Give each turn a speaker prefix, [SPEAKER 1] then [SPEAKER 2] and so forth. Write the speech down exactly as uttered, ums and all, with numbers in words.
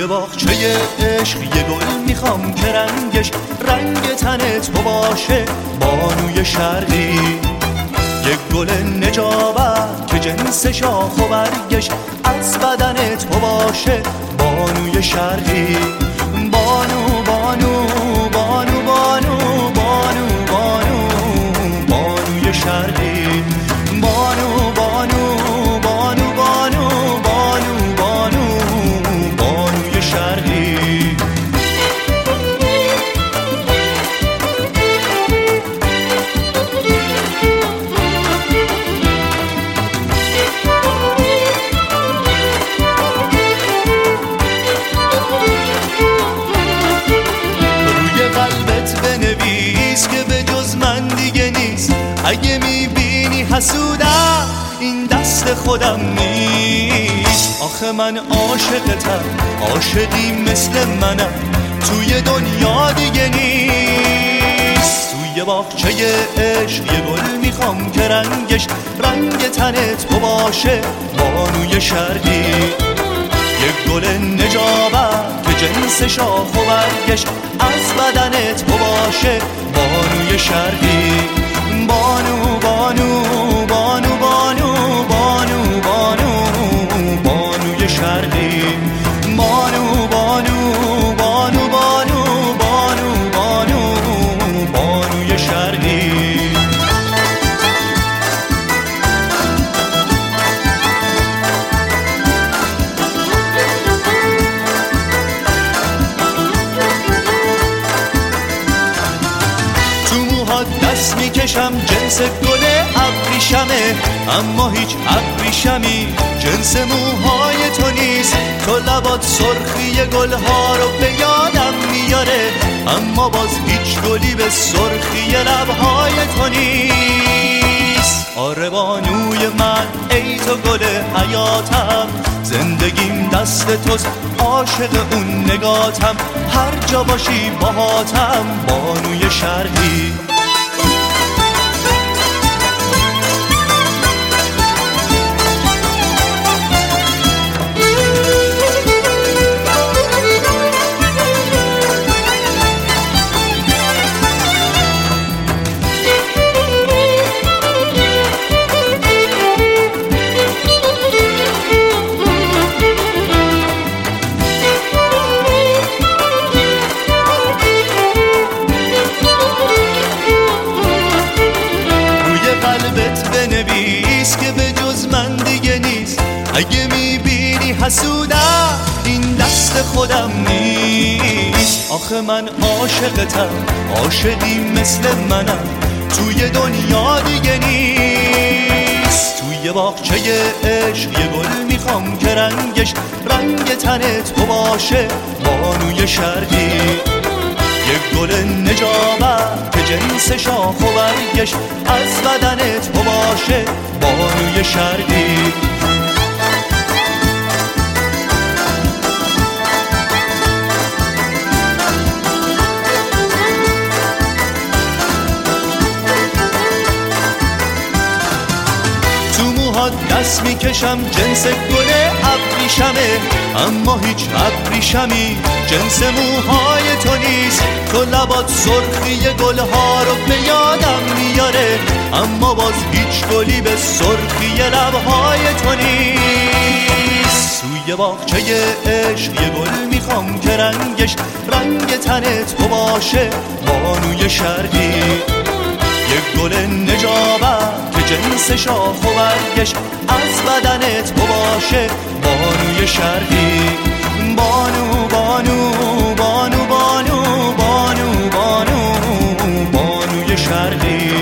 [SPEAKER 1] توی باغچه عشق یه گل میخوام که رنگش رنگ تن تو باشه بانوی شرقی، یک گل نجابت که جنس شاخ و برگش از بدن تو باشه بانوی شرقی. بانو بانو بانو بانو بانو بانو بانوی شرقی. بانو بانو بانو بانو بانو بانو بانوی شرقی. بنویس که به جز من دیگه نیست، اگه میبینی حسودم این دست خودم نیست. آخه من عاشقتم، عاشقی مثل منم توی دنیا دیگه نیست. توی باغچه عشق یه گل میخوام که رنگش رنگ تنت تو باشه بانوی شرقی، یک گل نجابت که جنس شاخ و برگش از بدن تو باشه بانوی شرقی. بانو بانو بانو بانو بانو بانو بانوی شرقی. بانو بانو بانو بانو بانو بانو بانوی شرقی. دست میکشم جنس گل ابریشمه، اما هیچ ابریشمی جنس موهای تو نیست. تو لبات سرخی گلها رو به یادم میاره، اما باز هیچ گلی به سرخی لبهای تو نیست. آره بانوی من ای تو گل حیاتم، زندگیم دست توست عاشق اون نگاتم، هر جا باشی باهاتم بانوی شرقی. بنویس که به جز من دیگه نیست، اگه میبینی حسودم این دست خودم نیست. آخه من عاشقتم، عاشقی مثل منم توی دنیا دیگه نیست. توی باغچه عشق یه گل میخوام که رنگش رنگ تنت تو باشه بانوی شرقی، یک گل نجابت که جنس شاخ و برگش از بدن تو باشه بانوی شرقی. دست میکشم جنس گل ابریشمه، اما هیچ ابریشمی جنس موهای تو نیست. تو لبات سرخی گلها رو به یادم میاره، اما باز هیچ گلی به سرخی لبهای تو نیست. توی باغچه عشق یه گل میخوام که رنگش رنگ تنت تو باشه بانوی شرقی، یک گل نجابت که جنس شاخ و برگش از بدن تو باشه بانوی شرقی. بانو بانو بانو بانو بانو بانو بانوی شرقی.